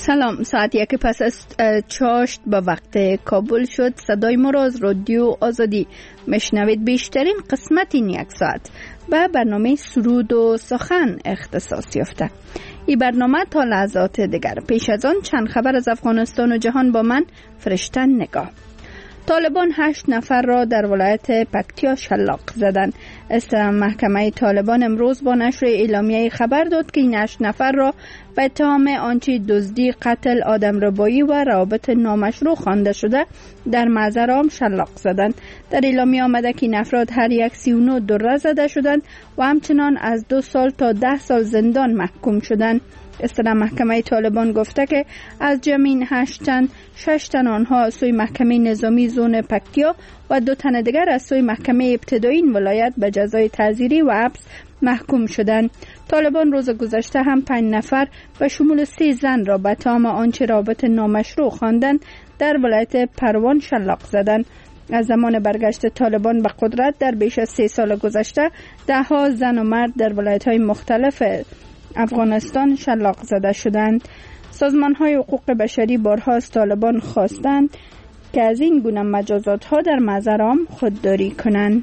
سلام، ساعت 1 پس از چاشت به وقت کابل شد. صدای ما را از رادیو آزادی مشنوید. بیشترین قسمت این یک ساعت به برنامه سرود و سخن اختصاص یافته. این برنامه تا لحظات دیگر. پیش از آن چند خبر از افغانستان و جهان با من فرشته نگاه. طالبان 8 نفر را در ولایت پکتیا شلاق زدند. محکمه طالبان امروز با نشر اعلامیه خبر داد که این 8 نفر را به اتهام آنچه دزدی، قتل، آدمربایی و روابط نامشروع خوانده شده در معذرام شلاق زدند. در اعلامیه آمده که این افراد هر یک 39 دره زده شدند و همچنان از 2 سال تا 10 سال زندان محکوم شدند. محکمه طالبان گفته که از جمع این 8 تن 6 تن آنها از سوی محکمه نظامی زون پکتیا و 2 تن دیگر از سوی محکمه ابتدایی این ولایت به جزای تعزیری و حبس محکوم شدند. طالبان روز گذشته هم 5 نفر به شمول 3 زن را به اتهام آنچه رابط نامشروع خواندند در ولایت پروان شلاق زدند. از زمان برگشت طالبان به قدرت در بیش از 3 سال گذشته 10 زن و مرد در ولایت‌های مختلف افغانستان شلاق زده شدند. سازمان‌های حقوق بشری بارها از طالبان خواستند که از این گونه مجازات‌ها در معذرام خودداری کنند.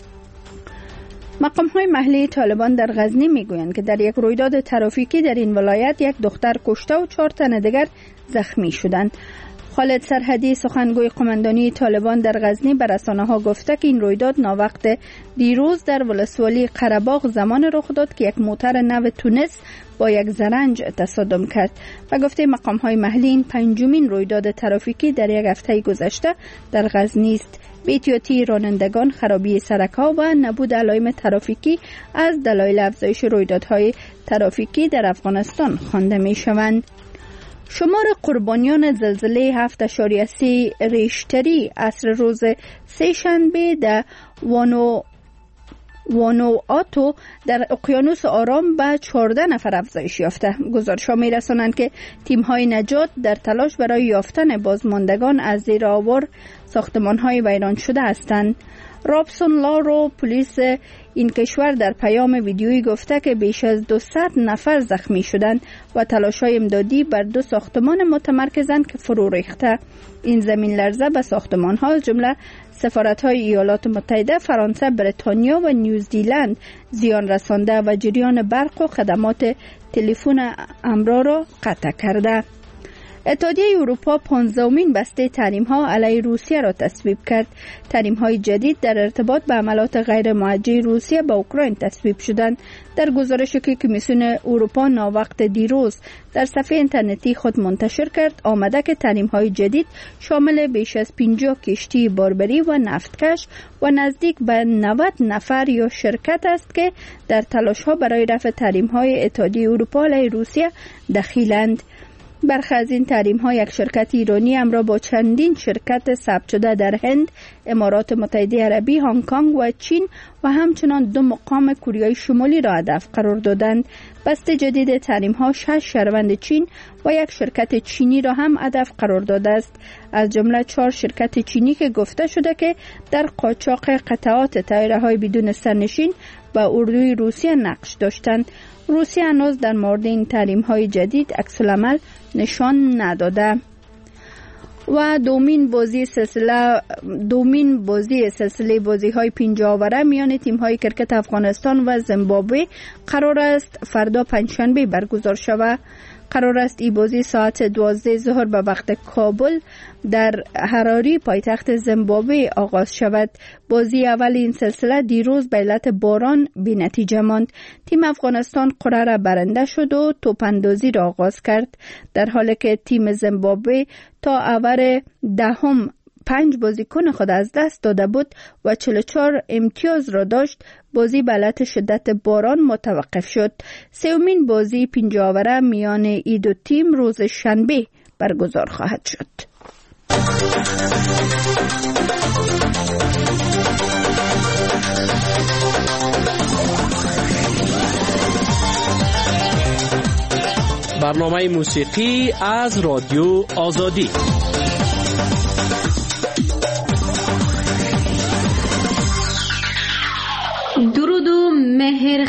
مقام‌های محلی طالبان در غزنی می‌گویند که در یک رویداد ترافیکی در این ولایت یک دختر کشته و 4 تن دیگر زخمی شدند. خالد سرحدی سخنگوی قماندانی طالبان در غزنی به رسانه‌ها گفته که این رویداد ناوقت دیروز در ولسوالی قره‌باغ زمان رخ داد که یک موتر نو تونس با یک زرنج تصادم کرد. و گفته مقام‌های محلی این 5مین رویداد ترافیکی در یک هفته گذشته در غزنی است. بی‌احتیاطی رانندگان، خرابی سرک‌ها و نبود علائم ترافیکی از دلایل افزایش رویدادهای ترافیکی در افغانستان خوانده می‌شوند. شمار قربانیان زلزله 7.3 ریشتری عصر روز سه شنبه در وانوآتو در اقیانوس آرام به 14 نفر افزایش یافته. گزارش‌ها می‌رسانند که تیم‌های نجات در تلاش برای یافتن بازماندگان از زیر آوار ساختمان‌های ویران شده هستند. رابسون لارو پلیس این کشور در پیام ویدیویی گفته که بیش از 200 نفر زخمی شدند و تلاش‌های امدادی بر 2 ساختمان متمرکزند که فرو ریخته. این زمین لرزه به ساختمان‌ها از جمله سفارت‌های ایالات متحده، فرانسه، بریتانیا و نیوزیلند زیان رسانده و جریان برق و خدمات تلفن امرا را قطع کرده. اتحادیه اروپا 15مین بسته تحریم‌ها علیه روسیه را تصویب کرد. تحریم‌های جدید در ارتباط به حملات غیر موجه روسیه به اوکراین تصویب شدند. در گزارشی که کمیسیون اروپا ناوقت دیروز در صفحه اینترنتی خود منتشر کرد، آمده که تحریم‌های جدید شامل بیش از 50 کشتی باربری و نفتکش و نزدیک به 90 نفر یا شرکت است که در تلاش‌ها برای رفع تحریم‌های اتحادیه اروپا علیه روسیه دخیلند. برخی از این تحریم‌ها یک شرکت ایرانی همراه با چندین شرکت ثبت شده در هند، امارات متحده عربی، هنگ کنگ و چین و همچنان 2 مقام کوریای شمالی را هدف قرار دادند. بسته جدید تحریم‌ها 6 شهروند چین و 1 شرکت چینی را هم هدف قرار داده است، از جمله 4 شرکت چینی که گفته شده که در قاچاق قطعات طیاره‌های بدون سرنشین و اردوی روسیه نقش داشتند. روسیه هنوز در مورد این تحریم‌های جدید عکس‌العمل نشان نداده. و دومین بازی سلسله بازی‌های 50 اوره میان تیم‌های کرکت افغانستان و زیمبابوه قرار است فردا پنجشنبه برگزار شود. قرار است این بازی ساعت 12 ظهر به وقت کابل در حراری پایتخت زیمبابوه آغاز شود. بازی اول این سلسله دیروز به علت باران بی نتیجه ماند. تیم افغانستان قرعه را برنده شد و توپاندازی را آغاز کرد، در حالی که تیم زیمبابوه تا آور 10 5 بازیکن خود از دست داده بود و 44 امتیاز را داشت. بازی به علت شدت باران متوقف شد. سومین بازی 50 اوره میان این دو تیم روز شنبه برگزار خواهد شد. برنامه موسیقی از رادیو آزادی. درود و مهر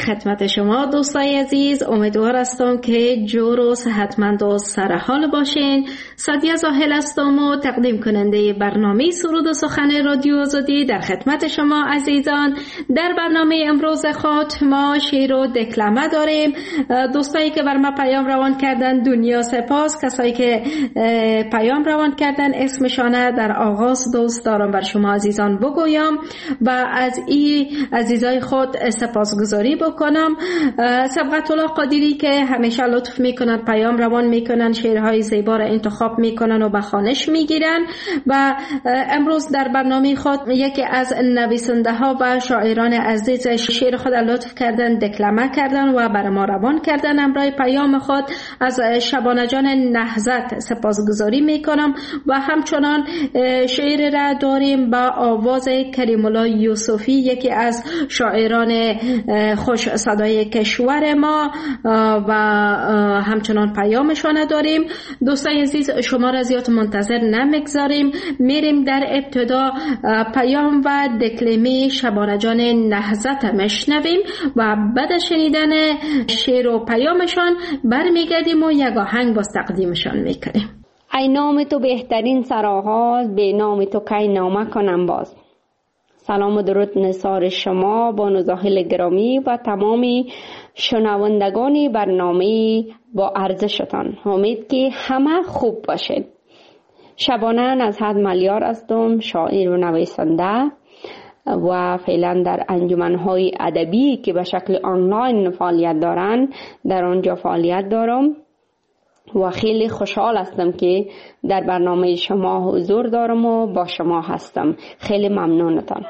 خدمت شما دوستای عزیز. امیدوار هستم که جور و صحتمند و سرحال باشین. سادیا زاهل هستم و تقدیم کننده برنامه سرود و سخن رادیو آزادی در خدمت شما عزیزان. در برنامه امروز خود ما شعر و دکلمه داریم. دوستایی که بر ما پیام روان کردن دنیا سپاس. کسایی که پیام روان کردن اسمشانه در آغاز دوست دارم بر شما عزیزان بگویم و از این عزیزای خود سپاسگزاری بکنم. سبقت الله قادری که همیشه لطف میکنن، پیام روان میکنن، شعرهای زیبا را انتخاب میکنن و به خوانش میگیرن. و امروز در برنامه خود یکی از نویسنده ها و شاعران عزیز شعر خود لطف کردن، دکلمه کردن و بر ما روان کردن. امرای پیام خود از شبانه جان نهضت سپاسگزاری میکنم و همچنان شعر را داریم با آواز کریم الله یوسفی، یکی از شاعران خوش صدای کشور ما و همچنان پیامشان داریم. دوستان عزیز شما را زیاد منتظر نمیگذاریم، میریم در ابتدا پیام و دکلمه شبانه جان نهضت مشنویم و بعد شنیدن شعر و پیامشان برمیگردیم و یک آهنگ باز تقدیمشان میکنیم. ای نام تو بهترین سرآغاز، به نام تو کی نامه کنم باز. سلام و درود نثار شما با نزاهل گرامی و تمامی شنوندگان برنامه با ارزشتان. امید که همه خوب باشید. شبانه از حد ملیار هستم، شاعر و نویسنده و فعلا در انجمن‌های ادبی که به شکل آنلاین فعالیت دارن در آنجا فعالیت دارم و خیلی خوشحال هستم که در برنامه شما حضور دارم و با شما هستم. خیلی ممنونتان.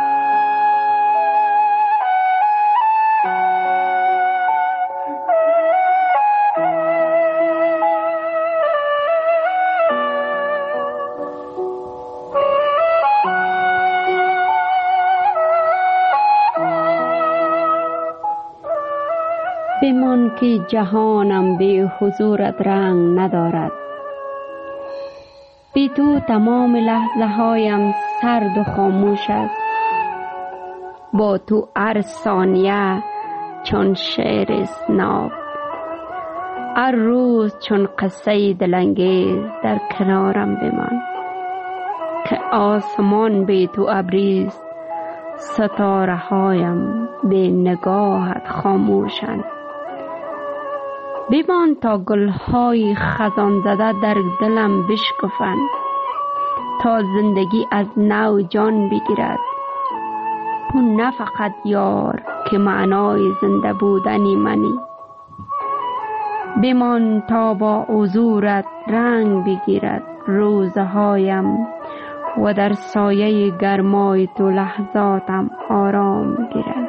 بمان که جهانم به حضورت رنگ ندارد، بی تو تمام لحظه هایم سرد و خاموش است. با تو هر ثانیه چون شعر اسناب، هر روز چون قصه دلانگیز در کنارم بمان. که آسمان به تو ابریست، ستاره هایم به نگاهت خاموشند. بمان تا گلهای خزان زده در دلم بشکفند، تا زندگی از نو جان بگیرد. تو نه فقط یار که معنای زنده بودنی منی، بمان تا با حضورت رنگ بگیرد روزهایم و در سایه گرمای تو لحظاتم آرام گیرد.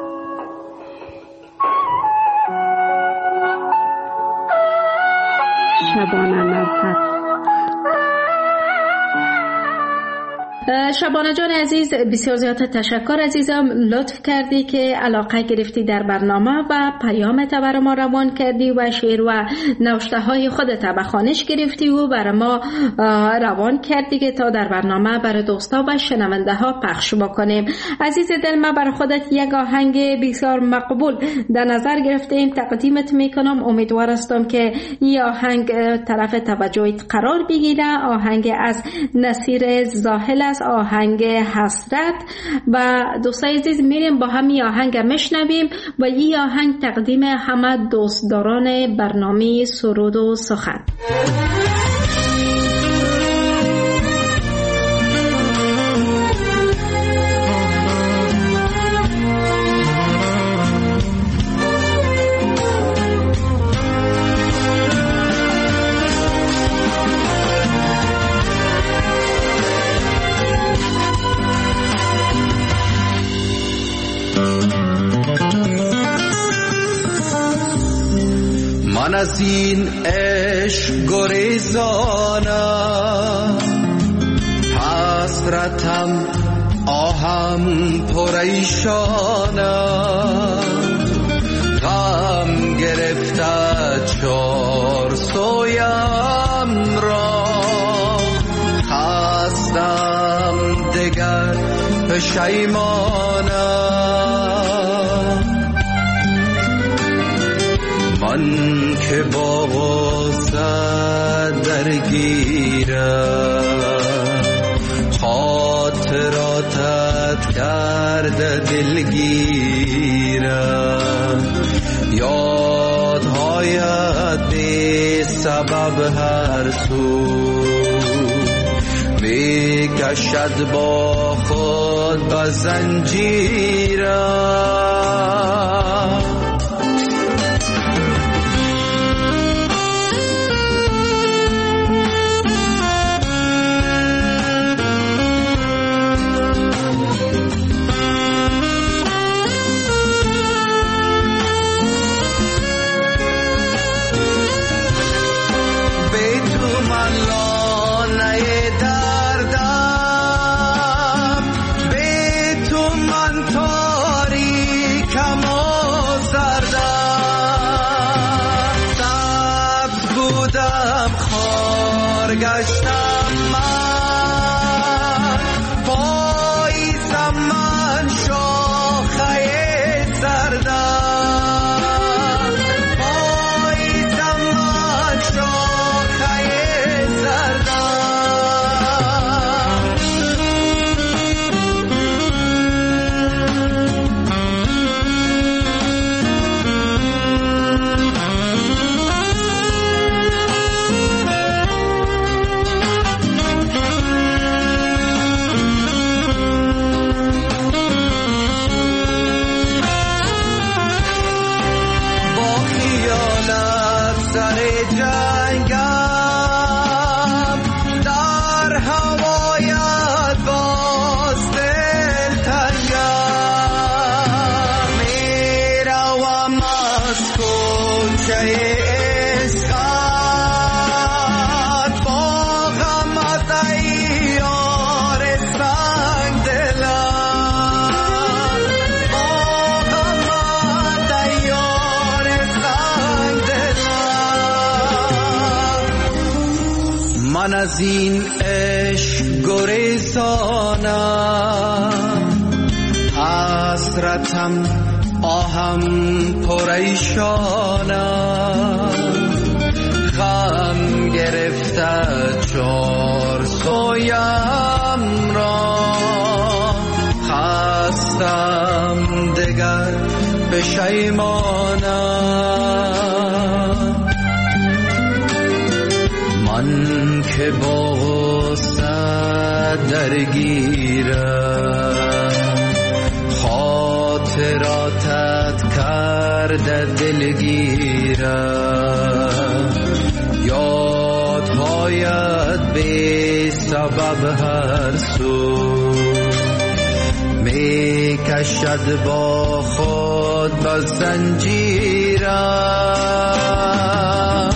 شبانه نزهت. شبانه جان عزیز بسیار زیاد تشکر عزیزم، لطف کردی که علاقه گرفتی در برنامه و پیامت بر ما روان کردی و شعر و نوشته های خودت به خوانش گرفتی و بر ما روان کردی که تا در برنامه برای دوستا و شنونده ها پخش بکنیم. عزیز دل، ما بر خودت یک آهنگ بسیار مقبول در نظر گرفتیم، تقدیمت میکنم. امیدوار هستم که این آهنگ طرف توجهت قرار بگیره. آهنگ از نصیر زاهل، آهنگ حسرت. و دوستای عزیز میریم با همین آهنگ مشنویم و این آهنگ تقدیم همه دوستداران برنامه سرود و سخن. من از این عشق گریزانم، حسرتم آهم پریشانم. غم گرفته چار سویم را، خستم دگر پشیمانم. من که با غصت درگیرم خاطراتت کرده دلگیرم یادهایت بی سبب هر سو می کشد با خود به زنجیرم گشتم من پاییزم من شاخه سردم پاییزم من شاخه من از این عشق گریزانم حسرتم آهم پریشانم غم گرفته چار سویم را خستم دگر پشیمانم من که با غصت درگیرم خاطراتت کرده دلگیرم یادهایت بی سبب هر سو می کشد با خود به زنجیرم.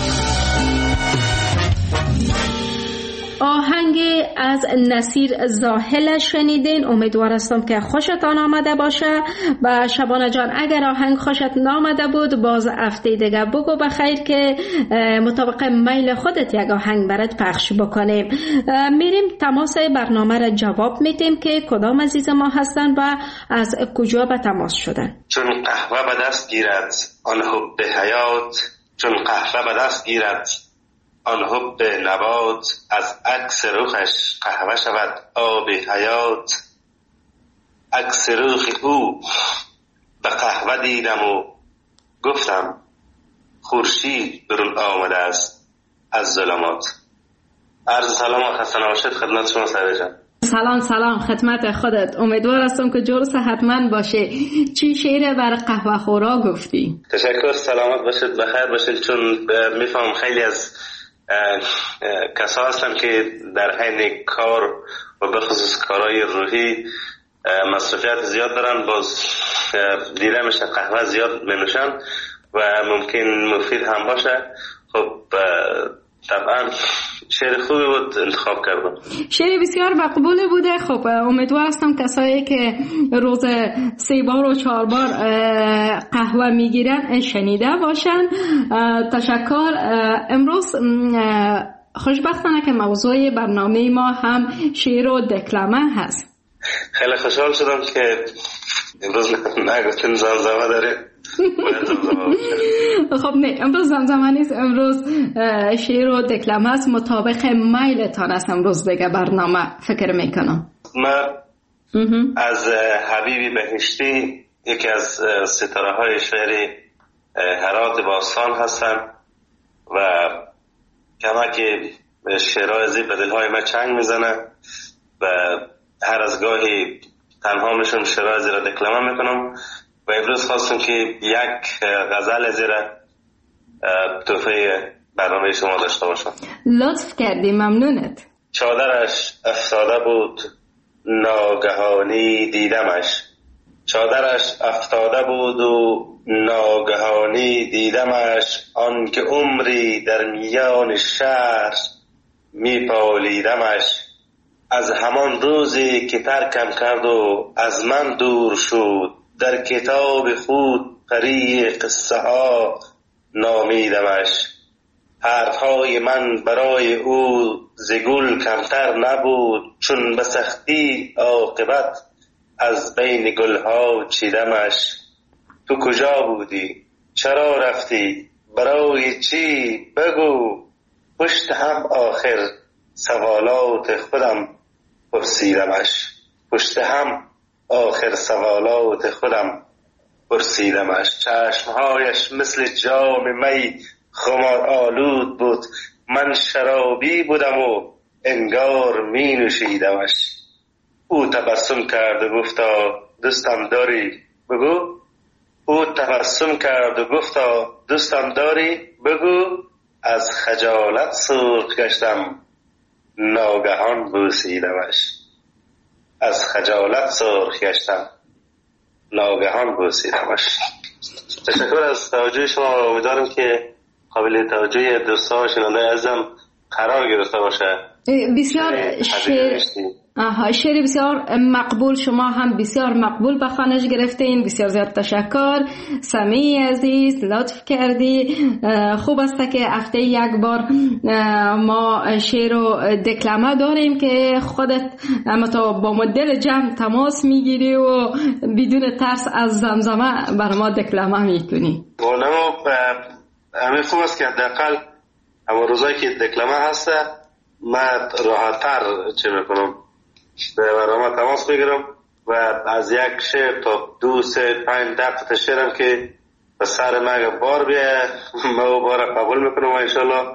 آهنگ از نصیر زاهل شنیدین. امیدوار هستم که خوشتان آمده باشه و شبانه جان اگر آهنگ خوشت نامده بود باز هفته دیگه بگو بخیر که مطابق میل خودت یک آهنگ برات پخش بکنیم. میریم تماس برنامه را جواب میدیم که کدام عزیز ما هستن و از کجا به تماس شدن. چون قهوه به دست گیرد آن حب حیات، چون قهوه به دست گیرد آن حب نبات، از عکس رخش قهوه شود آب حیات. عکس رخ او به قهوه دیدم و گفتم خورشید برون آمده است از ظلمات. عرض سلام و خسته نباشید خدمت شما سعید جان. سلام خدمت خودت. امیدوار هستم که جور صحتمند باشه. چی شعر بر قهوه خورا گفتی؟ تشکر، سلامت باشید، بخیر باشید. چون میفهم خیلی از کسا هستن که در حین کار و بخصوص کارهای روحی مصرفیت زیاد دارن، باز دیده میشه قهوه زیاد منوشن و ممکن مفید هم باشه. خب طبعا شعر خوبی بود انتخاب کردم. شعر بسیار مقبول بوده. خب امیدوار هستم کسایی که روز 3 بار و 4 بار قهوه میگیرن شنیده باشن. تشکر. امروز خوشبختانه که موضوع برنامه ما هم شعر و دکلمه هست. خیلی خوشحال شدم که امروز نگفتین زمزمه داره. خب نه امروز زمزمه نیست، امروز شعر و دکلمه است. مطابق میلتان است امروز دیگه برنامه فکر میکنم. من از حبیبی بهشتی، یکی از ستاره های شعر هرات باستان هستن و کمک شعرهای زیب به دلهای من چنگ میزنه و هر از گاهی تنها میشم شعرهای زیر دکلمه میکنم و امروز خواستم که یک غزل زیر تحفه برنامه شما داشته باشم. لطف کردی، ممنونت. چادرش افتاده بود ناگهانی دیدمش، چادرش افتاده بود و ناگهانی دیدمش، آن که عمری در میان شهر میپالیدمش. از همان روزی که ترکم کرد و از من دور شد، در کتاب خود پری قصه ها نامیدمش. حرفهای من برای او ز گل کمتر نبود، چون به سختی عاقبت از بین گلها چیدمش. تو کجا بودی؟ چرا رفتی؟ برای چی؟ بگو. پشت هم آخر سوالات خودم پرسیدمش، پشت هم آخر سوالات خودم پرسیدمش. چشمهایش مثل جام می خمار آلود بود، من شرابی بودم و انگار می نوشیدمش. او تبسم کرد و گفتا دوستم داری؟ بگو. او تبسم کرد و گفتا دوستم داری؟ بگو. از خجالت سرخ گشتم ناگهان بوسیدمش، از خجالت سرخ گشتم ناگهان بوسیدمش. تشکر از توجه شما. امیدوارم که قابل توجه دوستان شنونده عزیزم قرار گرفته باشه. بسیار شعر بسیار مقبول، شما هم بسیار مقبول به خوانش گرفتین. بسیار زیاد تشکر. سمی عزیز لطف کردی. خوب است که هفته یک بار ما شعر و دکلمه داریم که خودت تو با مدل جمع تماس میگیری و بدون ترس از زمزمه بر ما دکلمه میکنی. همین خوب است که حداقل اما روزایی که دکلمه هسته من راحت‌تر چه میکنم به برنامه تماس میگیرم و از یک شعر تا 2 3 5 10 تا شعرم که به سر من بار بیه ما بار قبول میکنم و انشالله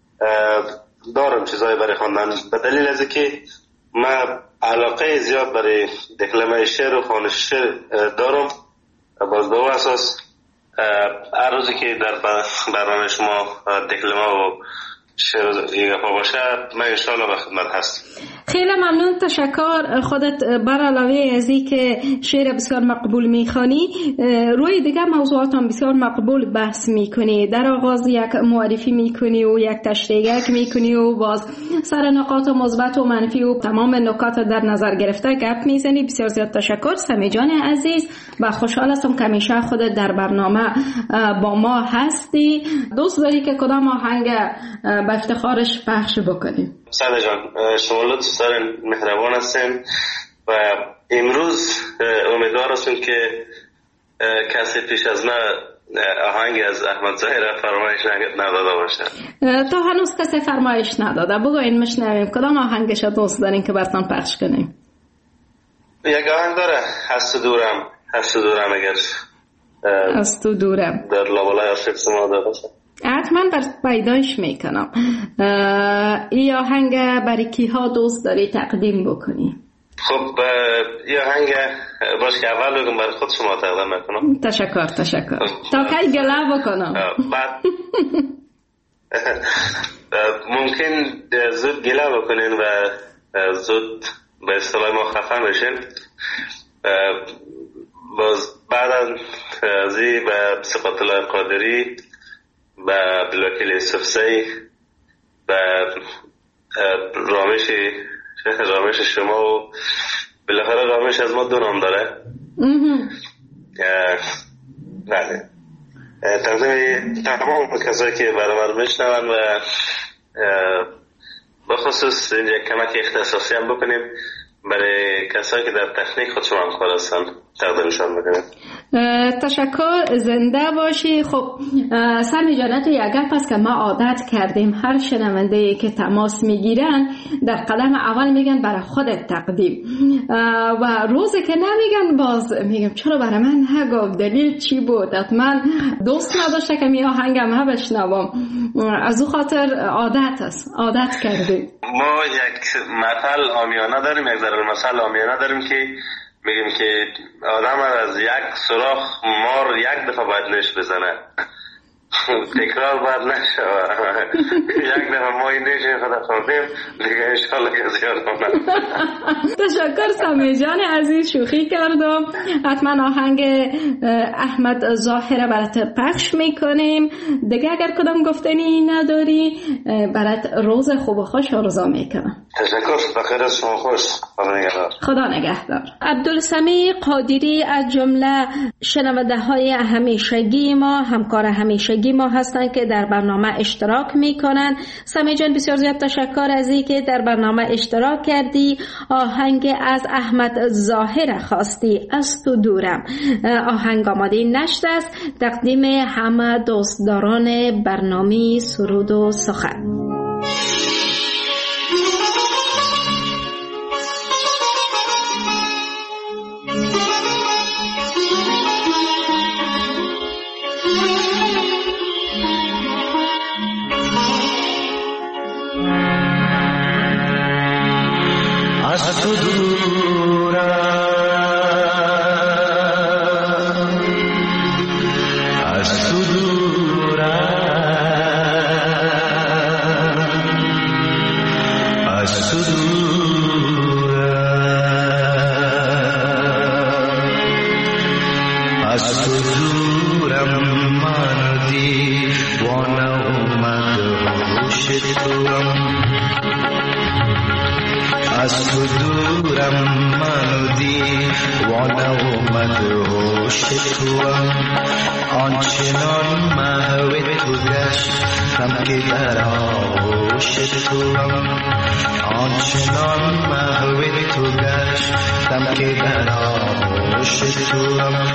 دارم چیزایی برای خواندن، به دلیل از که من علاقه زیاد برای دکلمه شعر و خوانش شعر دارم. باز به اساس هر روزی که در برنامه شما دکلمه و شعر دیگه باشه من انشالله به خدمت هستم. خیلی ممنون، تشکر. خودت بر علاوه از این که شعر بسیار مقبول میخوانی روی دیگه موضوعات هم بسیار مقبول بحث میکنی. در آغاز یک معرفی میکنی و یک تشریح میکنی و باز سر نقاط مثبت و منفی و تمام نکات در نظر گرفته گپ میزنی. بسیار زیاد تشکر سمی جان عزیز و خوشحال هستم که همیشه خودت در برنامه با ما هستی. دوست داری که کدام آهنگ به افتخارش پخش بکنیم؟ سعد جان شما لطف دارین، مهربان هستین و امروز امیدوار هستم که کسی پیش از من آهنگ از احمد ظاهر فرمایش نداده باشه. تا هنوز کسی فرمایش نداده. بگوین مشنویم کدام آهنگش دوست دارین که براتون پخش کنیم؟ یک آهنگ داره هست دورم، هست دورم اگر از تو دورم در لابلای عاشق سما داده باشه حتما پیدایش میکنم. این آهنگ برای کی ها دوست داری تقدیم بکنی؟ خب این آهنگ باش که اول بگم برای خود شما تقدیم میکنم. تشکر تا کی گله بکنم. بعد ممکن زود گله بکنین و زود به اصطلاح ما خفه میشین. باز بعد از این به صفات الله قادری و عبدالوکیل یوسفزی و رامش شما و بالاخره رامش از ما 2 نام داره. بله تمام کسایی که برامر میشنون و بخصوص اینجا کمک اختصاصی هم بکنیم برای کسایی که در تکنیک خودشون همکار هستن تقدیمشان میکنم. تشکر، زنده باشی. خب سمی جان، تو یک گپ است که ما عادت کردیم هر شنونده که تماس میگیرن در قدم اول میگن برای خودت تقدیم و روزی که نمیگن باز میگم چرا برای من نگفت، دلیل چی بود؟ حتما دوست نداشته که می آهنگم ها بشنوم. از او خاطر عادت است، عادت کردیم. ما یک مثل عامیانه داریم، یک ضرب مثل عامیانه داریم که میگیم که آدم از یک سوراخ مار یک دفعه باید نش بزنه، تکرار باید نشوه. یک دفعه ما این نشه خدا خوردیم دیگه انشالله که زیاد کنم. تشکر سمی جان عزیز، شوخی کردم. حتما آهنگ احمد ظاهره برات پخش میکنیم. دیگه اگر کدام گفتنی نداری برات روز خوب و خوش آرزو میکنم. تشکر، بخیر از شما، خوش، خدا نگهدار. خدا نگهدار. عبدالسمیع قادری از جمله شنونده های همیشگی ما، همکار همیشگی ما هستند که در برنامه اشتراک میکنن. سمی جان بسیار زیاد تشکر از این که در برنامه اشتراک کردی. آهنگ از احمد ظاهره خواستی، از تو دورم. آهنگ آماده نشده است، تقدیم همه دوستداران برنامه سرود و سخن. از تو دورم، از تو دورم، از تو دورم، از تو دورم. من دیوانه اومد هوش توام، از تو دورم. من دیوانه اومد هوش توام. آنچنان محو تو گشتم که در آغوش توام. آنچنان محو تو گشتم که در آغوش توام.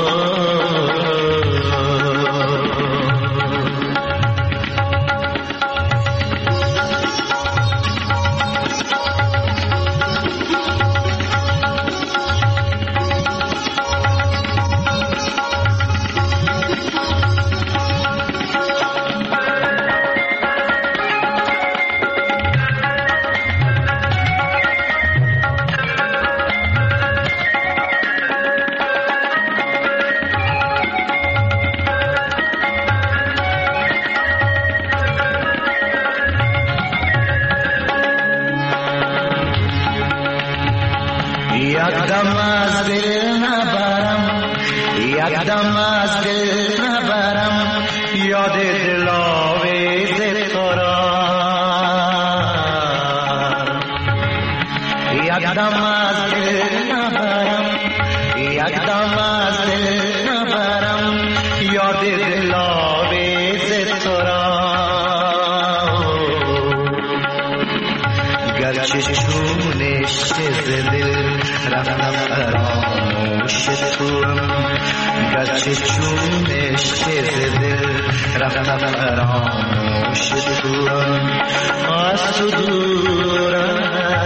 یکدم از دل نبرم، یکدم از دل نبرم، یاد دلاویز تو را. یکدم از دل نبرم، یکدم از دل نبرم، یاد دلاویز تو را. گرچه چونش دل رفتم فراموش توام، گرچه چونش دل رفتم فراموش توام. از تو دورم،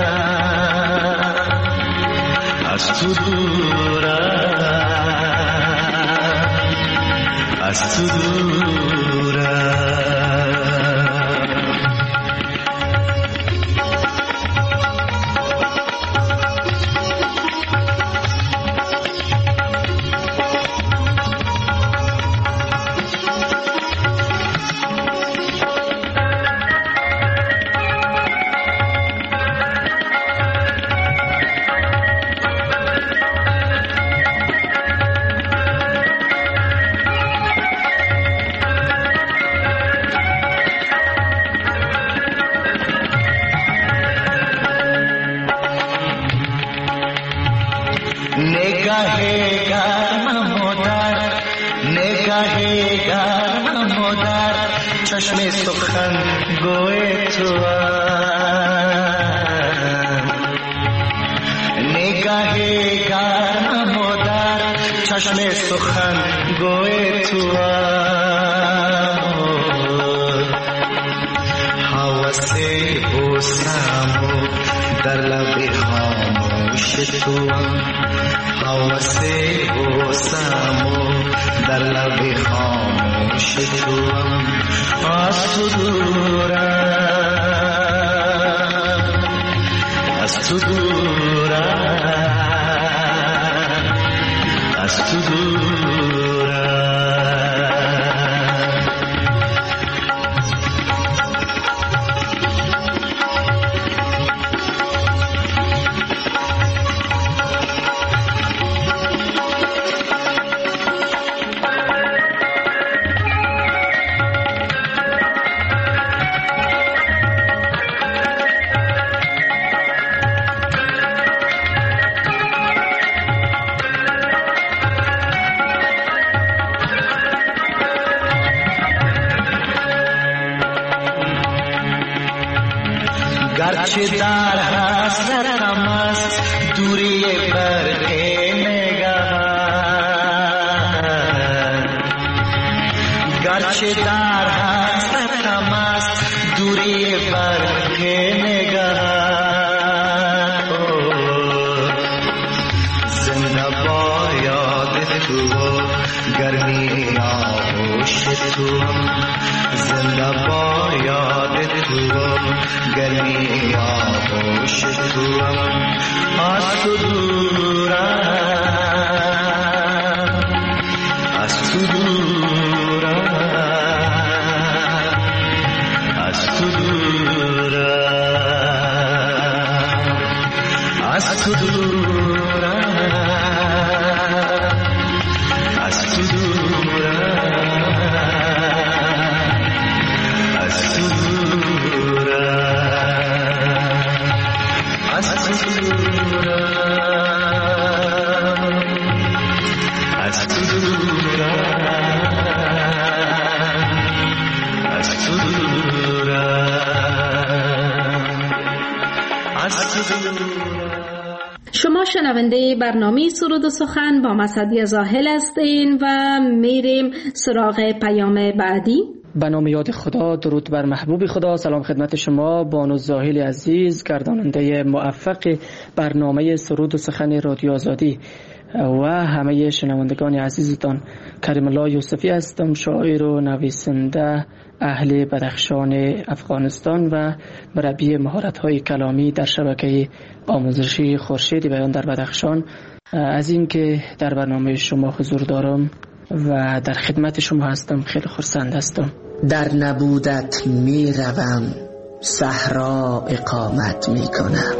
از تو دورم، از تو دورم. چشم سخن گوی تو ره گرم و در چشم سخن گوی تو حوث بوسم و در لب خاموش تو حوث بوسم و در لب خاموش تو از تو دورم از تو دورم از تو دورم گرچه در حسرتم است دوری برق نگاه گرچه در حسرتم است دوری برق نگاه زنده با یاد تو گرمی آغوش تو زنده با یاد تو گرمی آغوش تو از تو دورم از تو دورم از تو دورم از تو دورم از تو دورم از تو شما شنونده برنامه سرود و سخن با مسعدی زاهل هستین و میریم سراغ پیام بعدی. به نام یاد خدا، درود بر محبوب خدا. سلام خدمت شما بانو زاهل عزیز، گرداننده موفق برنامه سرود و سخن رادیو آزادی و همه شنوندگان عزیزتان. کریم الله یوسفی هستم، شاعر و نویسنده اهل بدخشان افغانستان و مربی مهارت‌های کلامی در شبکه آموزشی خورشید بیان در بدخشان. از این که در برنامه شما حضور دارم و در خدمت شما هستم خیلی خرسند هستم. در نبودت می روم صحرا اقامت می کنم،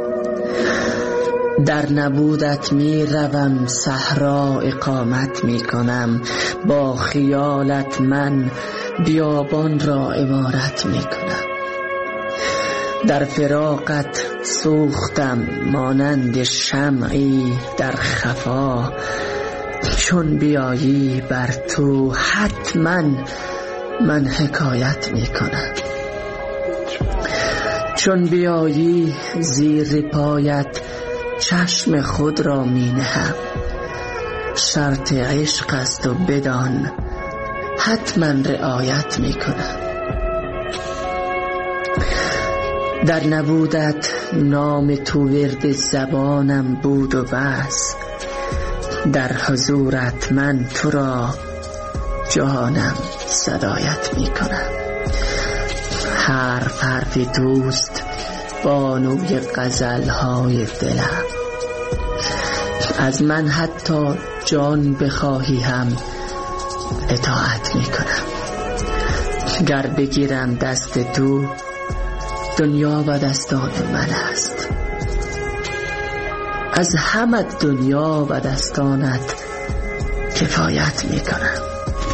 در نبودت می روم صحرا اقامت می کنم، با خیالت من بیابان را عمارت می کنم. در فراقت سوختم مانند شمعی در خفا، چون بیایی بر تو حتما من حکایت می کنم. چون بیایی زیر پایت چشم خود را می نهم، شرط عشق است و بدان حتما رعایت می کنم. در نبودت نام تو ورد زبانم بود و بس، در حضورت من تو را جهانم صدایت می کنم. حرف حرف دوست بانوی غزلهای دلم، از من حتی جان بخواهی هم اطاعت می کنم. گر بگیرم دست تو دنیا و دستان من است، از همه دنیا و دستانت کفایت می کنم.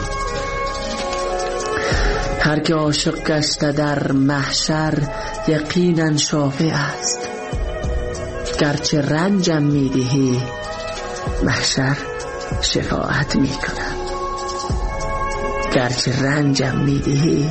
هر که عاشق گشته در محشر یقینا شافع است، گرچه رنجم می دهی محشر شفاعت می کنم. گرچه رنجم می دهی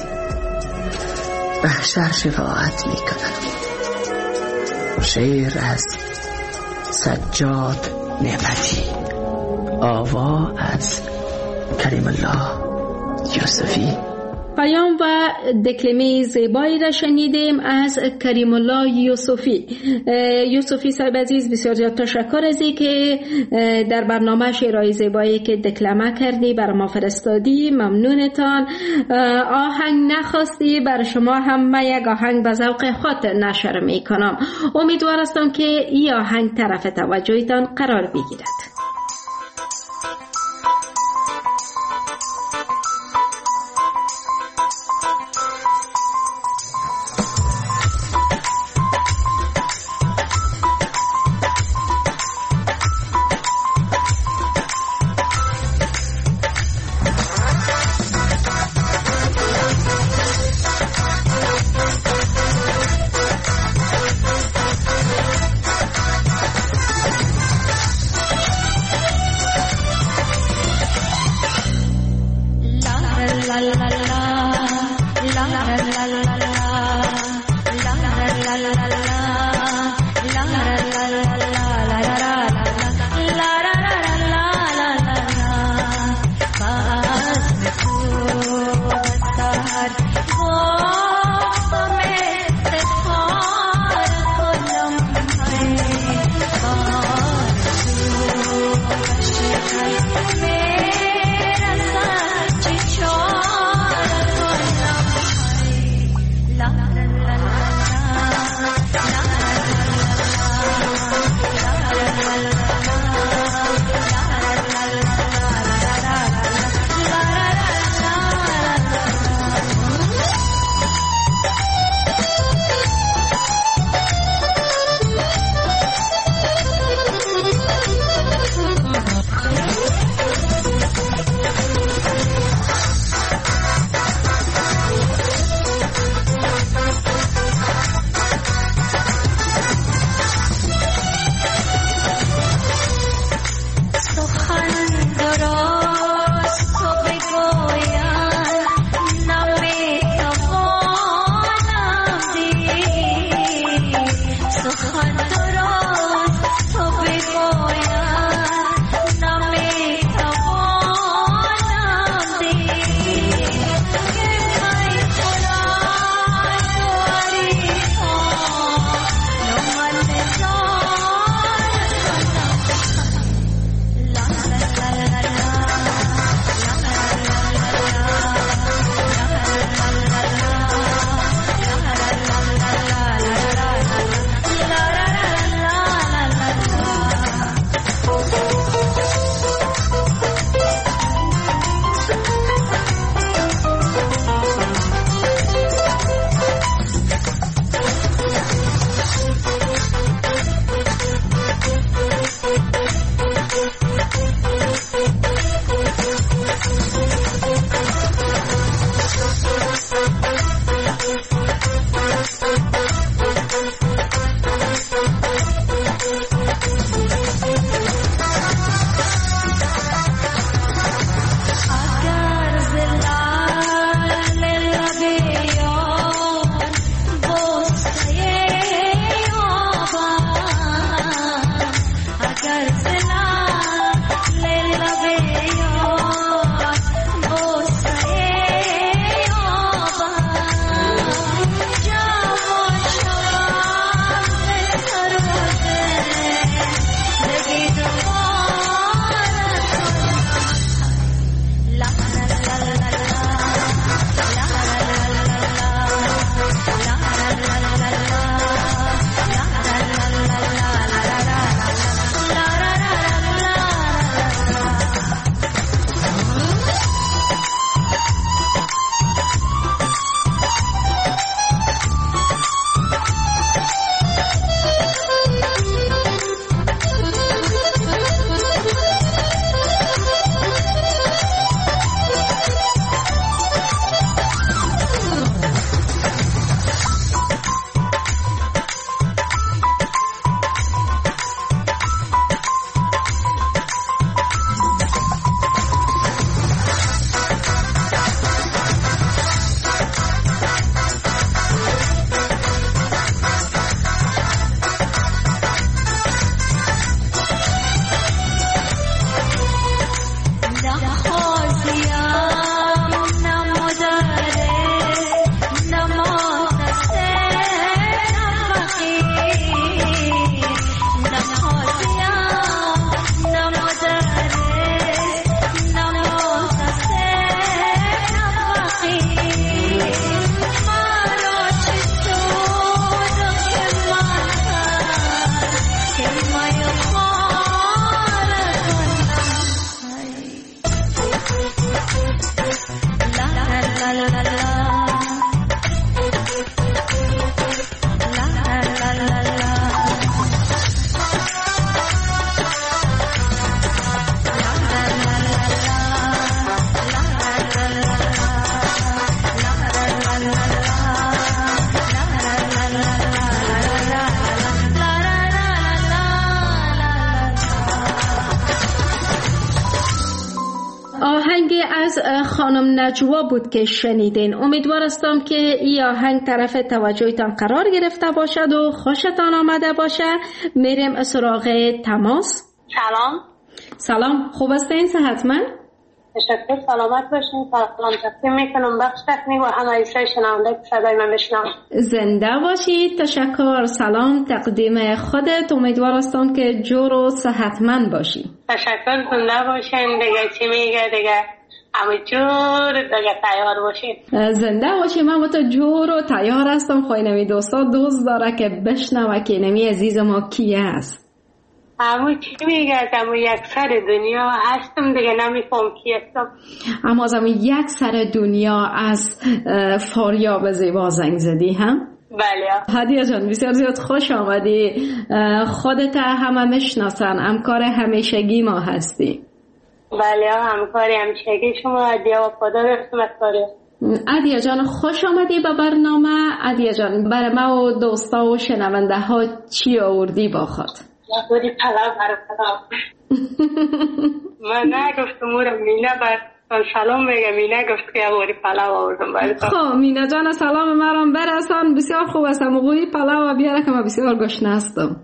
محشر شفاعت می کنم. شعر از سجاد نعمتی. آوا از کریم الله یوسفی. پیام و دکلمه زیبایی را شنیدیم از کریم الله یوسفی. یوسفی صاحب عزیز، بسیار زیاد تشکر از این که در برنامه شعرهای زیبایی که دکلمه کردی بر ما فرستادی. ممنونتان. آهنگ نخواستی، بر شما هم من یک آهنگ به ذوق خود نشر می کنم. امیدوار هستم که این آهنگ طرف توجهتان قرار بگیرد. از خانم نجوا بود که شنیدین. امیدوار هستم که این آهنگ طرف توجهتان قرار گرفته باشد و خوشتان آمده باشه. میریم سراغ تماس. سلام، خوب هستین؟ صحتمند؟ تشکر، سلامت باشین. سلام تقدیم میکنم بخش تکنیک و همه ایسای شنونده که صدای من بشنم. زنده باشید. تشکر. سلام تقدیم خودت. امیدوار هستم که جور و صحتمند باشی. تشکر، زنده باشین. دیگه چی میگه دیگه همه جور دیگه تیار باشین. زنده باشی. من تو جور و تیار هستم. خواهی نمی دوستا دوست داره که بشنوه که نمی عزیز ما کیه است. همون چی میگه از همون یک سر دنیا هستم دیگه نمیفهم کی هستم. اما از همون یک سر دنیا از فاریاب زیبا زنگ زدی هم؟ بله. هدیه جان بسیار زیاد خوش آمدی. خودت همه میشناسن، همکار همیشگی ما هستی. بله همکار همیشگی شما. هدیه وفادار هستم از فاریاب. هدیه جان خوش آمدی به برنامه. هدیه جان برای ما و دوستا و شنونده ها چی آوردی با خود؟ یه پلاو برای پلاو. من نگفتم اونم مینه بر سلام میگه. مینه گفت که غوری پلاو آوردم برای تو. خب مینه جان سلام مرام برسان. بسیار خوب هستم. غوری پلاو بیاره که من بسیار گشنه هستم.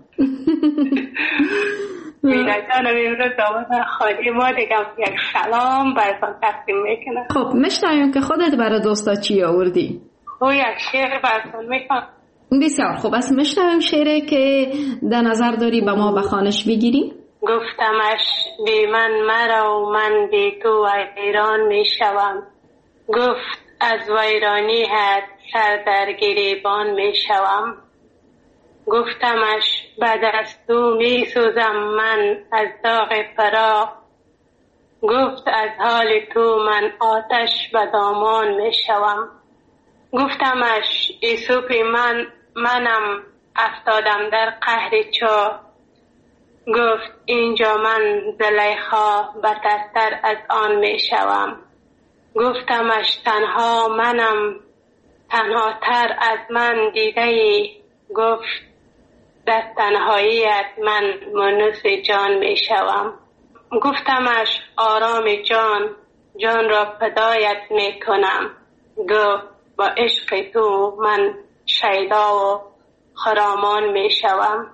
مینه جان امروز داماد خالی ما دیگه یک سلام براتون تقدیم میکنم. خب میشنویم که خودت برای دوستا چی آوردی؟ او یک شعر براتون میکنم. بسیار خوب است. میشنویم شعره که در نظر داری به ما بخوانش بگیری؟ گفتمش بی من مرا و من بی تو ویران میشوم. گفت از ویرانیت سر در گریبان میشوم. گفتمش بعد از تو میسوزم من از داغ فراق. گفت از حال تو من آتش به دامان میشوم. گفتمش ایسوپی منم افتادم در قهر چاه. گفت اینجا من زلیخا بدتر از آن می شوم. گفتمش تنها منم تنها تر از من دیده ای. گفت در تنهاییت من منوس جان می شوم. گفتمش آرام جان را فدایت می کنم. گفت با عشق تو من شیدا و خرامان می شوم.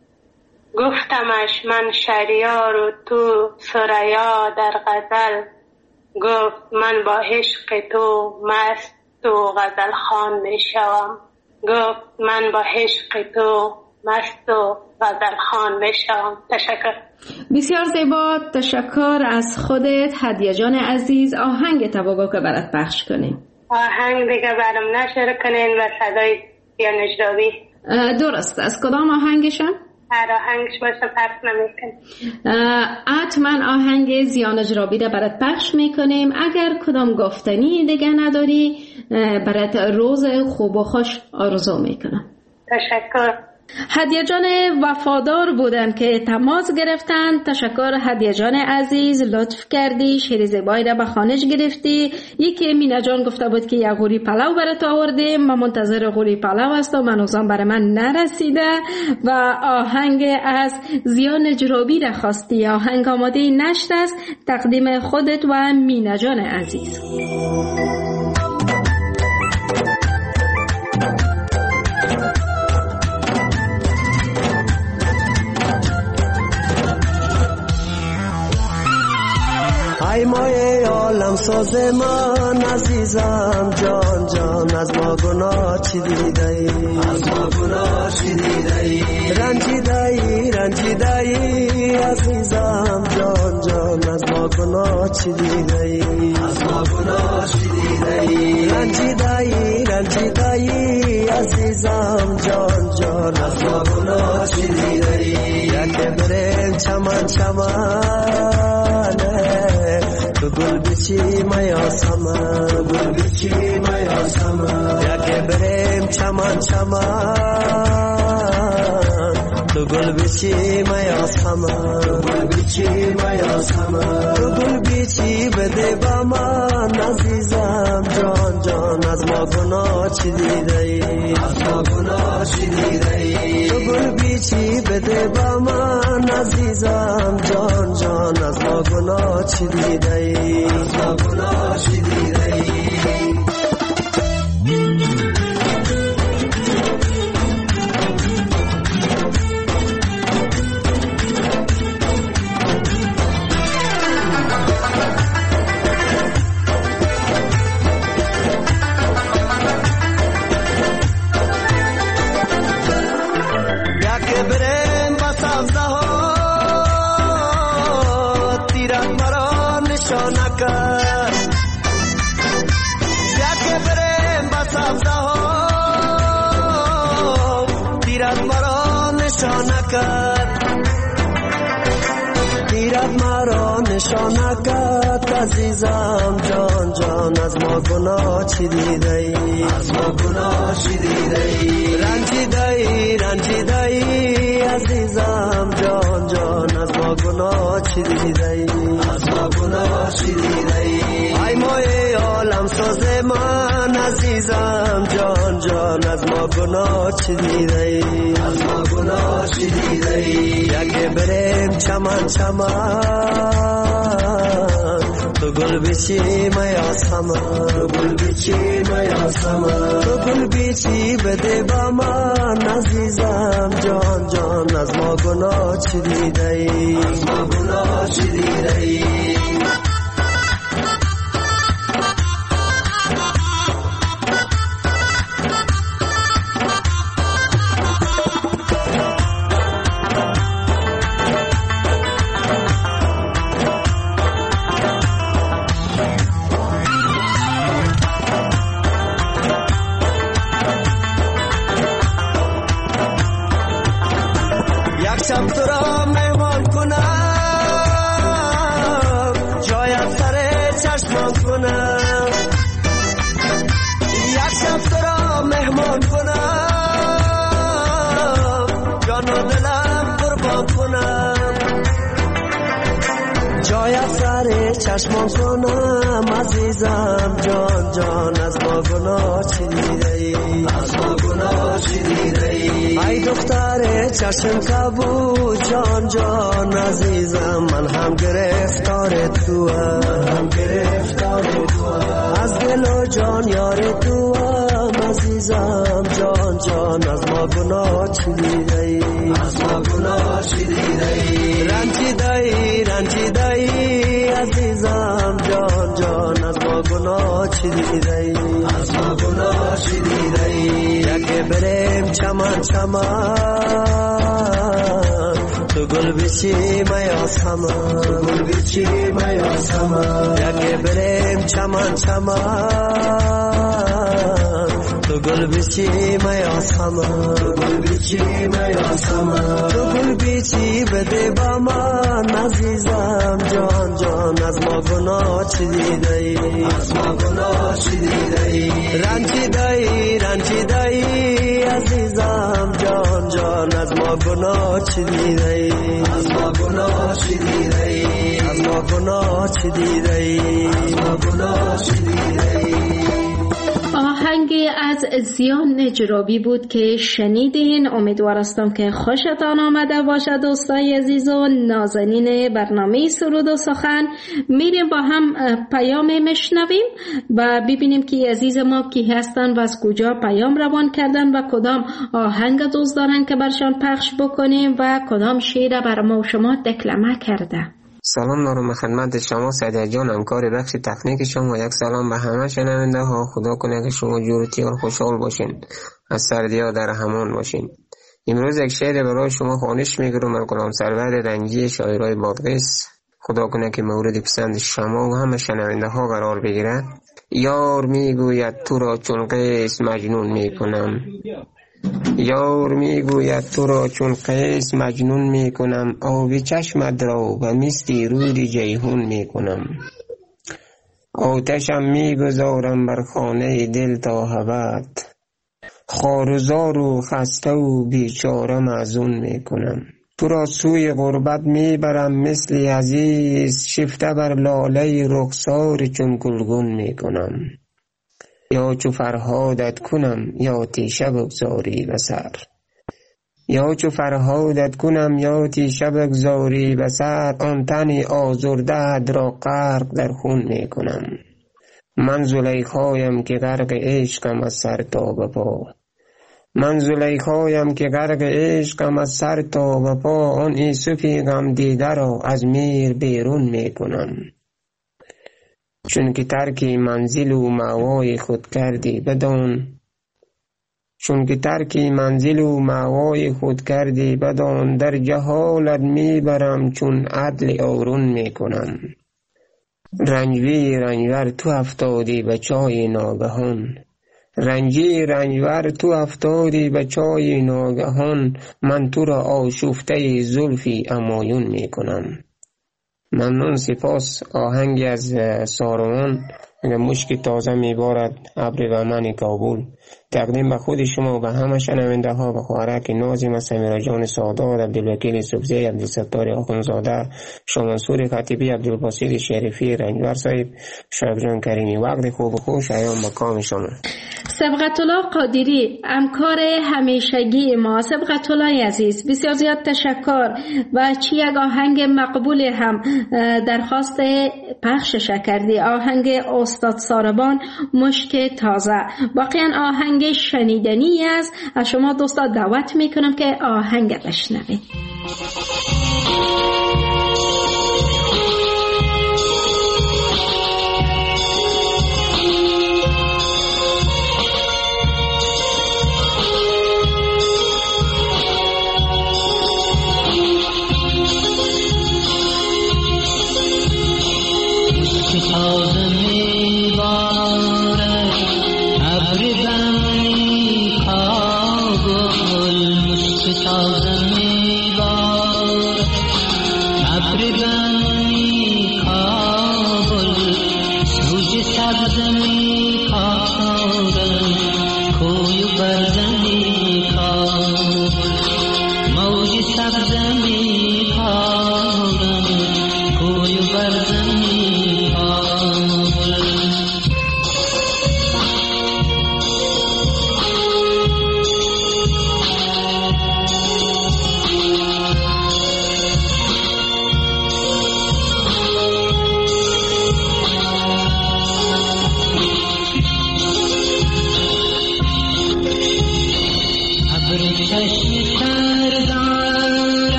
گفتمش من شهریار و تو سریا در غزل. گفت من با عشق تو مست و غزل خوان می شوم. گفت من با عشق تو مست و غزل خوان می شوم. تشکر. بسیار زیبا. تشکر از خودت هدیه جان عزیز. آهنگ تباگو که برات پخش کنیم. آهنگ دیگه برام نشر کنین و صدای یا نجراوی. درست. از کدام آهنگشم؟ هر آهنگش باشه پخش نمیکنیم. حتما آهنگ زیان جرابی را برات پخش میکنیم. اگر کدام گفتنی دیگه نداری برات روز خوب و خوش آرزو میکنم. تشکر. هدیه جان وفادار بودن که تماس گرفتن. تشکر هدیه جان عزیز. لطف کردی شعر زیبایی را به خوانش گرفتی. یکی مینه جان گفته بود که یک غوری پلاو برات آوردیم. من منتظر غوری پلاو هستم. منوزان برای من نرسیده و آهنگ از زیان جرابی را خواستی. آهنگ آماده نشت است. تقدیم خودت و مینه جان عزیز. ای مای عالم ساز من عزیزم جان جان از ما گناه چی دیده ای؟ از ما گناه چی دیده ای؟ رنجیده ای عزیزم جان جان از ما گناه چی دیده ای؟ از ما گناه چی دیده ای؟ رنجیده ای عزیزم جان جان از ما گناه چی دیده ای؟ یک بریم چمن تو گل بچی میا سمن یکی بریم چمن تو گل بچی میا سمن تو گل بیچی بده با من عزیزم جان جان از ما گناه چی دیده ای از ما گناه چی دیده ای تو گل بیچی بده با من عزیزم جان جان از ما گناه چی دیده ای از ما گناه چی دیده ای تیرت مرا نشانکت عزیزم جان جان از ما گناه چی دیده ای از ما گناه چی دیده ای رنجیده ای عزیزم جان جان از ما گناه چی دیده ای از ما گناه چی دیده ای ای مای عالم ساز من عزیزم جان جان از ما گناه چی دیده ای از ما گناه چی دیده ای یکی بریم چمن تو گل بیچی میاسمن تو گل بیچی میاسمن تو گل بیچی بده با من عزیزم جان جان از ما گناه چی دیده ای از ما گناه چی دیده ای شب تو را مهمان کنم جایت سر چشمان کنم یک شب تو را مهمان کنم جان و دلم قربان کنم جایت سر چشمان کنم عزیزم جان جان از ما گناه چی دیده ای از ما گناه چی دیده ای ای دختر چشم کبود جان جان عزیزم من هم گرفتار تو از دل و جان یار تو عزیزم جان جان از ما گناه چی دیده ای از ما گناه چی دیده ای رنجیده ای عزیزم جان جان از ما گناه چی دیده ای از ما گناه چی دیده ای یکی بریم چمن تو گل بیچی میاسمن تو گل بیچی میاسمن یکی بریم چمن تو گل بیچی میاسمن تو گل بیچی میاسمن تو گل بیچی بده با من عزیزم جان جان از ما گناه چی دیده ای از ما گناه چی دیده ای رنجیده ای عزیزم جان جان از ما گناه چی دیده ای از ما گناه چی دیده ای از ما گناه چی دیده ای از ما گناه چی دیده ای آهنگی از زیان نجرابی بود که شنیدین. امیدوارستم که خوشتان آمده باشه دوستای عزیز و نازنین برنامه سرود و سخن. میریم با هم پیام میشنویم و ببینیم که عزیز ما کی هستن و از کجا پیام روان کردن و کدام آهنگ دوست دارن که برشان پخش بکنیم و کدام شعر بر ما و شما دکلمه کرده. سلام دارم خدمت شما سعدی جان، همکار بخش تکنیک شما. یک سلام به همه شنونده ها. خدا کنه که شما جورتی و خوشحال باشین، از سردی ها در امان باشین. امروز یک شعر برای شما خوانش میگیرم از غلام سرور رنگی شاعرای بادغیس. خدا کنه که مورد پسند شما و همه شنونده ها قرار بگیره. یار میگوید تو را چون قیس مجنون میکنم، یار میگوید تو را چون قیس مجنون میکنم، آبی چشمت را و مثل رود جیحون میکنم. آتشم میگذارم بر خانه دل تا ابد، خوار و زار و خسته و بیچاره معزون میکنم. تو را سوی غربت میبرم مثل عزیز، شیفته بر لاله رخسار چون گلگون میکنم. یا چو فرهادت کنم یا تیشه بگذاری بسر، یا چو فرهادت کنم یا تیشه بگذاری بسر، آن تن آزرده را غرق در خون میکنم. من زلیخایم که غرق عشقم از سر تا به پا، من زلیخایم که غرق عشقم از سر تا به پا، آن یوسفی غم دیده را از میر بیرون میکنم. چون که ترک منزل و مأوای خود کردی بدان، چون که ترک منزل و مأوای خود کردی بدان، در جهالت میبرم چون عدل آرون میکنم. رنجوی رنجور تو افتادی به چای ناگهان، رنجی رنجور تو افتادی به چای ناگهان، من تو را آشفته زلفی همایون میکنم. ممنون، سپاس. آهنگی از ساروان، مشک تازه میبارد ابر بهمن کابل، تقدیم به خود شما و به همه شنونده ها، به خوارک نازم سمیرا جان سادات، عبدالوکیل سبزی، عبدالستار آخوندزاده، شامنصور خطیبی، عبدالباسط شریفی، رنجور صاحب، شایب جان کریمی. وقت خوب و خوش ایام مقام شما. سبقت الله قادری، همکار همیشگی ما. سبقت الله عزیز، بسیار زیاد تشکر. و چی یک آهنگ مقبول هم درخواست پخشش کردی، آهنگ استاد ساربان مشک تازه. واقعا آهنگ شنیدنی است. از شما دوستا دعوت میکنم که آهنگ بشنوید.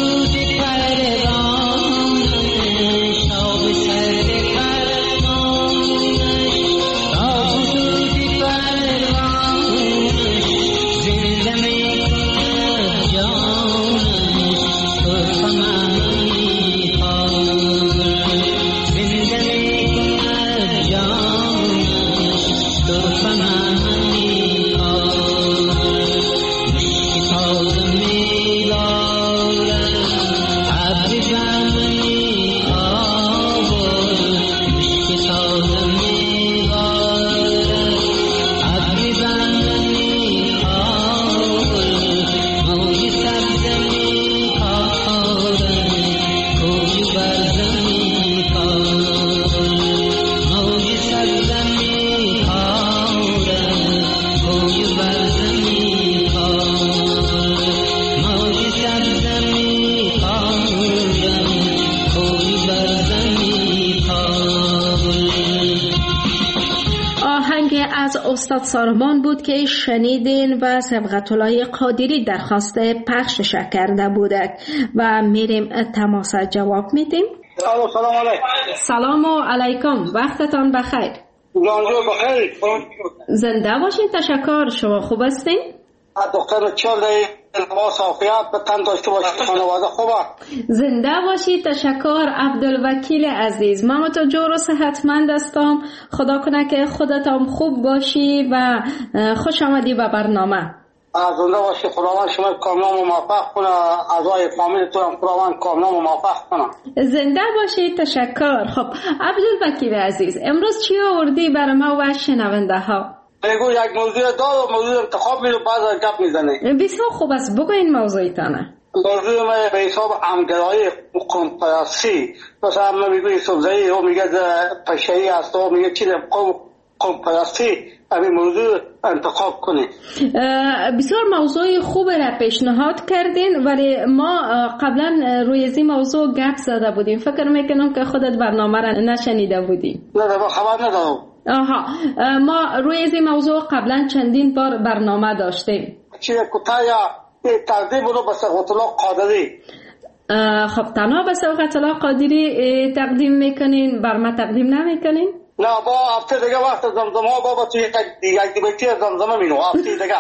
استاد سارمان بود که شنیدین و صبغت‌الله قادری درخواست پخشش کرده بودک و میریم تماس جواب میدیم. سلام علیکم. سلام علیکم، وقتتان بخیر. بخیر. زنده باشین. تشکر. شما خوب هستین؟ دختر چاله لباس عافیت به تن داشته باشید. خانواده خوبه؟ زنده باشید. تشکر. عبدالوکیل عزیز، من تو جور و صحتمند هستم. خدا کنه که خودتان خوب باشی و خوش آمدی به برنامه. زنده باشی. خداوند شما کاملا موفق کنه، اعضای فامیلتون هم خداوند کاملا موفق کنه. زنده باشید. تشکر. خب عبدالوکیل عزیز، امروز چی آوردی برای ما و شنونده ها؟ بگو یک موضوع دار و موضوع انتخاب میرو بعد گپ میزنه. بسیار خوب است، بگو این موضوعتانه. موضوع ما به حساب همگرایی قوم‌پرستی، مثلا ما میگوی یوسفزئی و میگه پشه‌ای است و میگه چیز قوم‌پرستی، همین موضوع انتخاب کنی. بسیار موضوع خوب را پیشنهاد کردین، ولی ما قبلا روی این موضوع گپ زده بودیم. فکر میکنم که خودت برنامه را نشنیده بودی. نه با خبر ندارم. ما روی این موضوع قبلا چندین بار برنامه داشتیم. چیه کتایا تقدیم رو به صبغت‌الله قادری. خب تنها به صبغت‌الله قادری تقدیم میکنین، بر ما تقدیم نمیکنین؟ نه با هفته دیگه وقت زمزمه بابا توی یک دیبیتی زمزمه مینو هفته دیگه.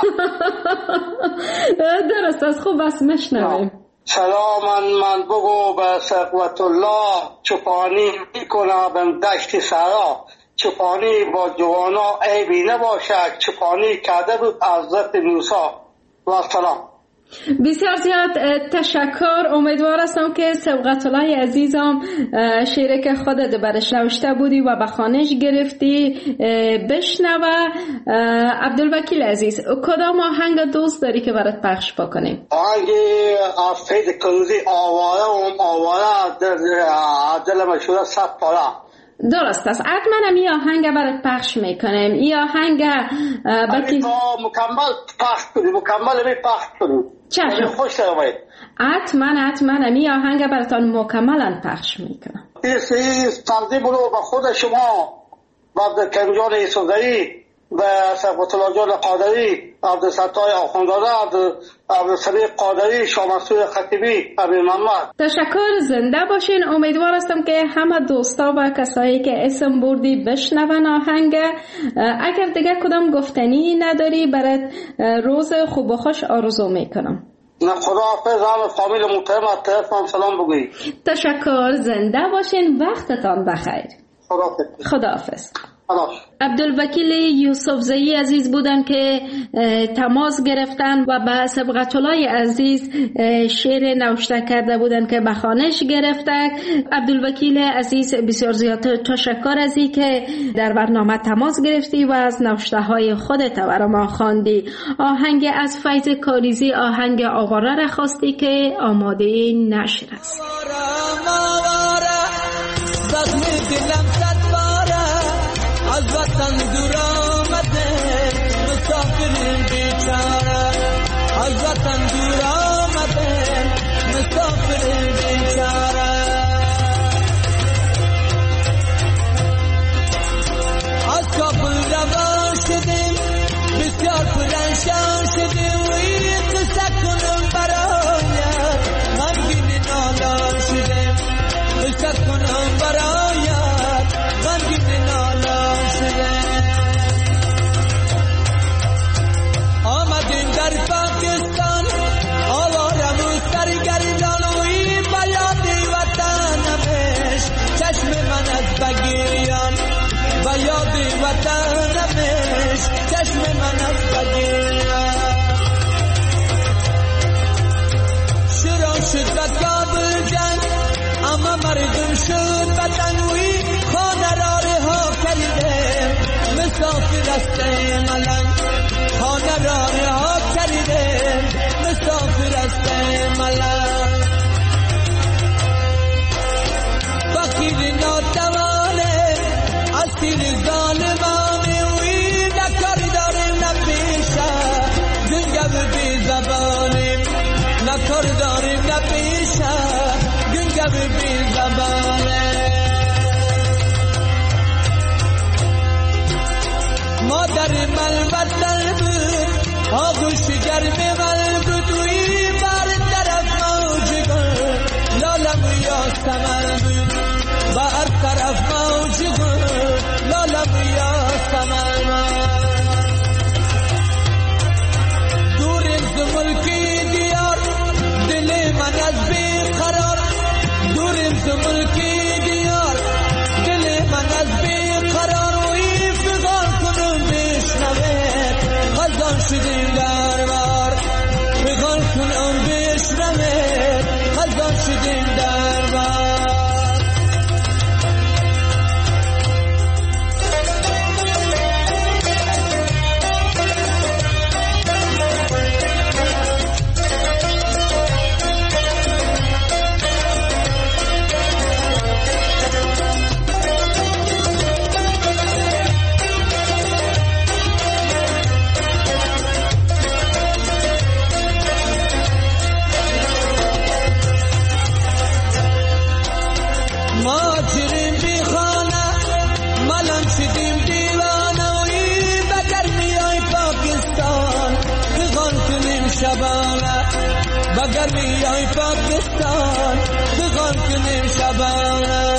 درست است. خوب است، مشنویم. سلام من بگو به صبغت‌الله چوپانی میکنه بم دشت سرا، چوپانی با جوانا عیبی نباشد، چوپانی کرده بود حضرت موسی و سلام. بسیار زیاد تشکر. امیدوار هستم که صبغت‌الله عزیزم شعری که خودت برش نوشته بودی و به خوانش گرفتی بشنوه. عبدالوکیل عزیز، کدام آهنگ دوست داری که برات پخش بکنیم؟ آهنگ از فید کروزی آواره دل مشهور صد پاره. درست است. حتما این آهنگ برات پخش میکنیم. این آهنگ مکمل پخش کنیم. چشم. خوش آمد. حتما این آهنگ براتون مکملا پخش میکنم. این تقدیم رو به خود شما، به عبدالکریم جان یوسفزئی، به صبغت‌الله جان قادری، عبدالستار آخوندزاده، عبدالصدیق قادری، شاه منصور خطیبی، ابی محمد. تشکر. زنده باشین. امیدوار هستم که همه دوستا و کسایی که اسم بردی بشنون آهنگ. اگر دیگه کدام گفتنی نداری، برات روز خوب و خوش آرزو میکنم. نه خداحافظ. همه فامیل محترم تلفن سلام بگویی. تشکر. زنده باشین. وقتتان بخیر. خداحافظ. عبدالوکیل یوسفزئی عزیز بودن که تماس گرفتن و به صبغت‌الله عزیز شعر نوشته کرده بودن که به خوانش گرفته. عبدالوکیل عزیز بسیار زیاد تشکر از این که در برنامه تماس گرفتی و از نوشته های خودت برای ما خواندی. آهنگ از فیض کاریزی، آهنگ آواره را خواستی که آماده نشر است. از وطن دور آمده مسافر بیچاره، از وطن دور آمده مسافر بیچاره. از کابل روان شدیم بسیار پرنشان شدیم، وی قصه کنم برایت غمگین قصه کنم برایت غمگین نالان شده. آمدیم در پاکستان آوارم و سرگردان و این بیاد وطنمش چشم من از بگیریان بیاد وطنمش چشم من از بگیریان. شروع شد به کابل جنگ اما مردم شد بدنوی خانه را رها کردیم مسافر است ملنگ خانه را رها کردیم مسافر است ملنگ. فقیر ناتوانه اسیر ظالمانه وی نکار داریم نپیشه گنگو بی زبانیم نکار داریم نپیشه گنگو بی زبانه. مادر من وطن بود آغوش گرم من بود وی بر طرف موج گل لالم یاسمن بود بر طرف موج گل لالم یاسمن. دوریم ز ملکی دیار دل من از بیقرار دوریم ز ملکی دیار دل من از بیقرار وی فغان کنم بشنوه خزان شدیم در بار فغان کنم بشنوه خزان شدیم در بار. بگر میای پاکستان بغان کنیم شبانه.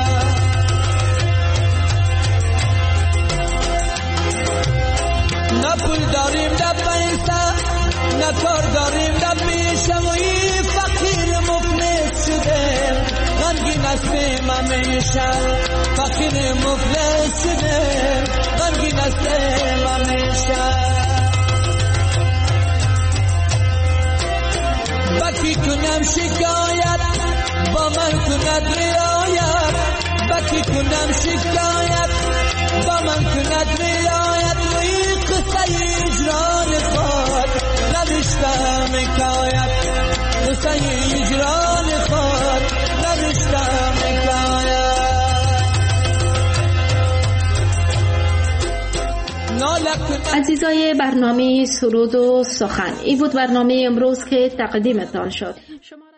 نه پول داریم نه پیسه نه کار داریم نه پیشه و این فقیر مفلس شده غمگین هستیم همیشه فقیر مفلس شده غمگین هستیم همیشه. بکی کنم شکایت با من کند رعایت بکی کنم شکایت با من کند رعایت و این قصه اجران خود نوشتم حکایت قصه اجران خود نوشتم حکایت. عزیزای برنامه سرود و سخن، این بود برنامه امروز که تقدیمتان شد.